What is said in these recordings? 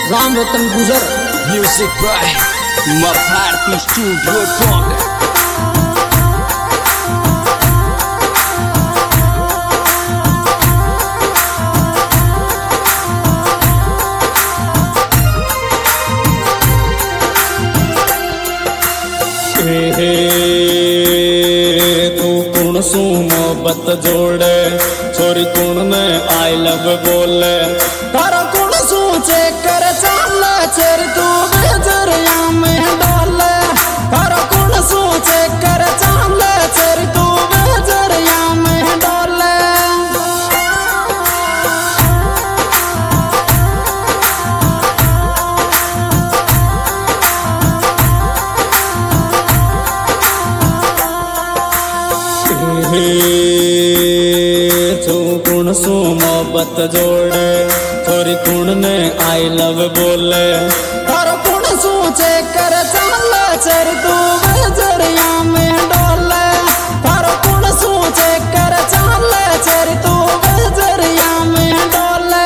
Ram Ratan Gujar. Music by Bharati studio talk. तू कौन सू मोहब्बत जोड़े छोरी कौन में आई लव बोले तारा कौन सू चेक कर चाल चेर तू बेजरिया में डाले तारा कौन सू चेक कर चाल चेर तू बेजरिया में डाले कौन सू मोहब्बत जोड़े थोड़ी कौन ने आई लव बोले तारो कौन सू चेक कर चाल चर तू बेजरिया में डोले तारो कौन सू चेक कर चाल चर तू बेजरिया में डोले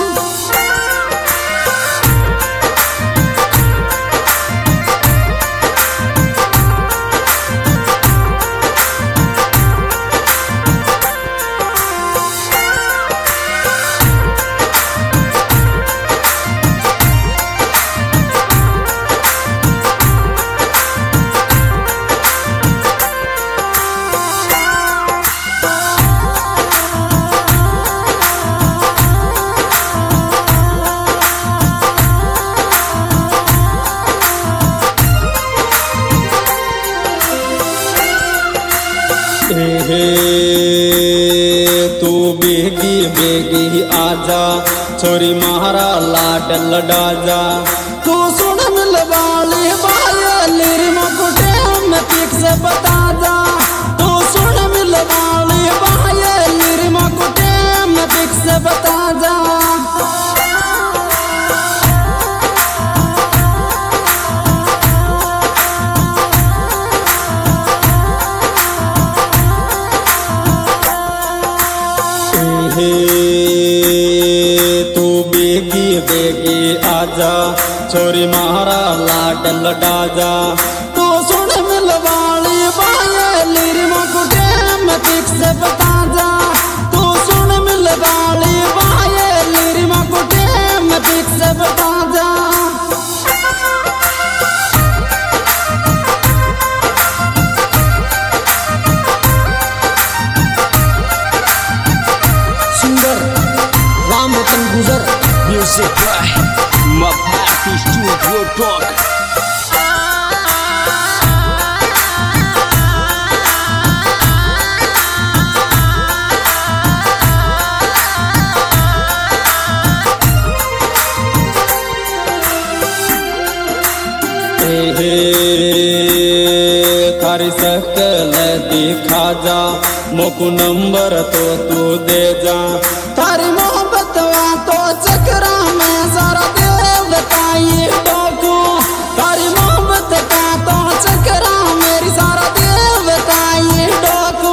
तू बेगी बेगी आजा छोरी मारा लाड लडा जा तू सुन मिलवाली बायल मुकुटे में पीक से बता जा तू सुन मिलवाली बायल मुकुटे में पीक से बता जा तू बेगी बेगी आजा छोरी मारा लाड लडा जा तू सुन मिलवाली बायल मुकुटे में पीक से बता जा तू सुन मिलवाली बायल मुकुटे में पीक से बता जा Ram Ratan Gujar. Music by Bharati studio talk. थारी सकल दिखा जा मोकू नंबर तो तू दे जा तारी मोहब्बत तो चक्रा में सारा दिल बताइए डोकू तारी मोहब्बत का तो चक्रा मेरी सारा दिल बताइए डोकू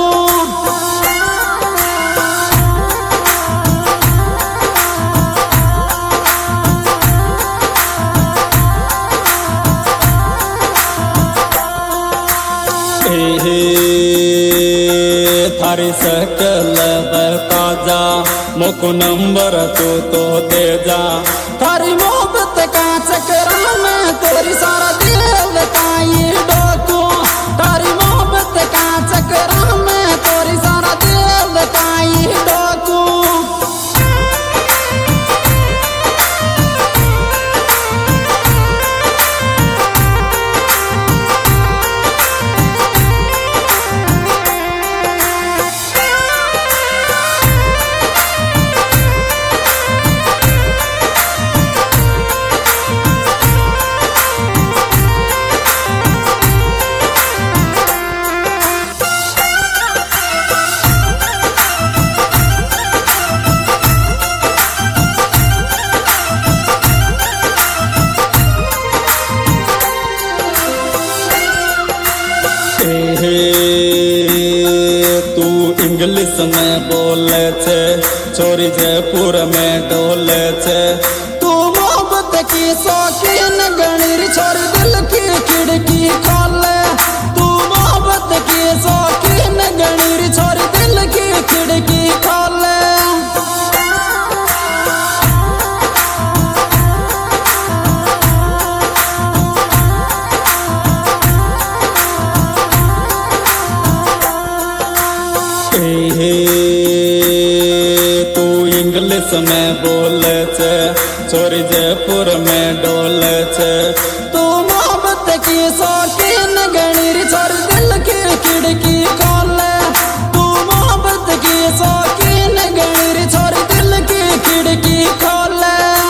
थारी सकल बता जा मोको नंबर तो दे जा थारी मोहब्बत का चक्रा में तेरी सारा दिल बताइए डोकू तारी मोहब्बत का चक्रा में तेरी सारा दिल बताइए डोकू तू इंग्लिश में बोले छे छोरी जयपुर में डोले छे तू मोहब्बत की शौकीन गणिर छोरी दिल की खिड़की खोले। तू मोहब्बत की शौकीन गणिर छोरी दिल की खिड़की खोले। तू इंग्लिश में बोले छे छोरी जयपुर में डोले छे। तू मोहब्बत की शौकीन गणिर छोरी दिल की खिड़की खोले। तू मोहब्बत की शौकीन गणिर छोरी दिल की खिड़की खोले।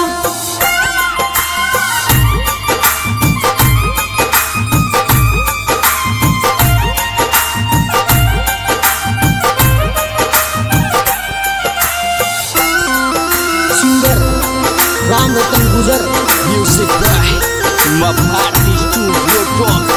राम रतन गुजर म्यूजिक बाय मफाटी स्टूडियो टॉक।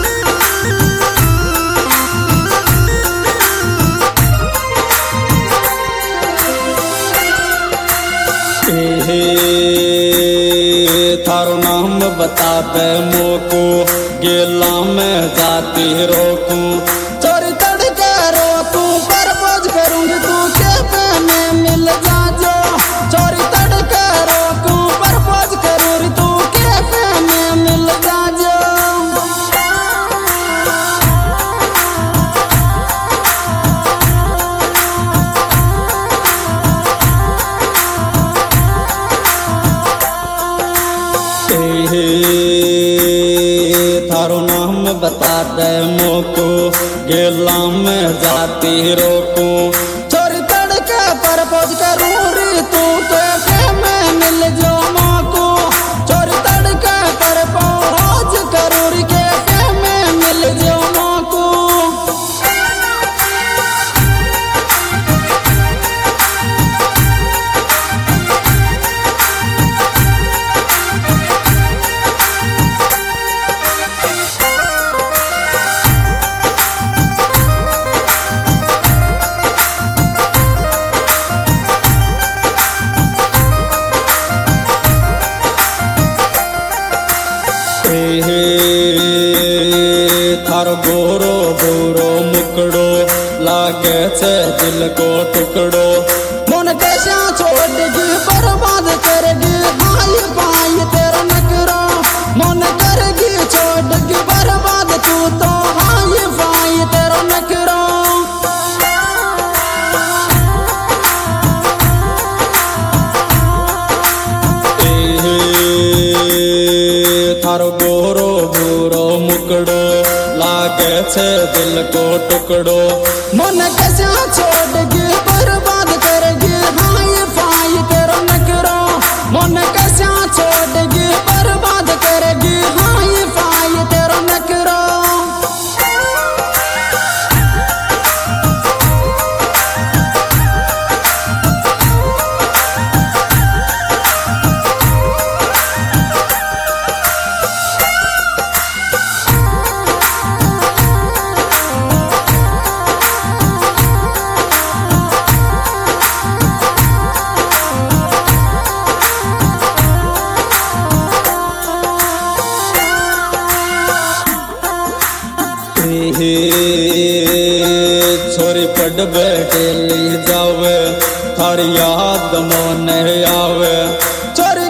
थारो नाम बता दे मोको गेला में जाती रोकू। चोरी तड़के रोकू प्रपोज करूंगी तू कैफे में मिल जाजो। चोरी तड़के रोकू प्रपोज करूंगी तू कैफे में मिल जाजो। थारो नाम बता दे मोको गेला में जाती रोकू। चोरी तड़के प्रपोज करूं री तू कैफे में मिल जो मोको। चोरी तड़के प्रपोज करूं री कैफे में मिल जो मोको। थारो गोरो गोरो मुकड़ो लागे छे दिल को टुकड़ो। मन कैसा छोड़गी बर्बाद करेगी भाई भाई तेरा नखरा। मन करेगी छोड़गी बर्बाद तू तो हाय भाई तेरा नखरा। थारो गोरो गोरो मुकड़ो लागे छे दिल को टुकड़ो। मन कैसा छोड़गी बर्बाद करेगी हाय भाई तेरा नखरा। मन कैसा छोड़गी बर्बाद करेगी हाय भाई तेरा नखरा। छोरी पढ़ बैठे ले जावे थारी याद मोने आवे। छोरी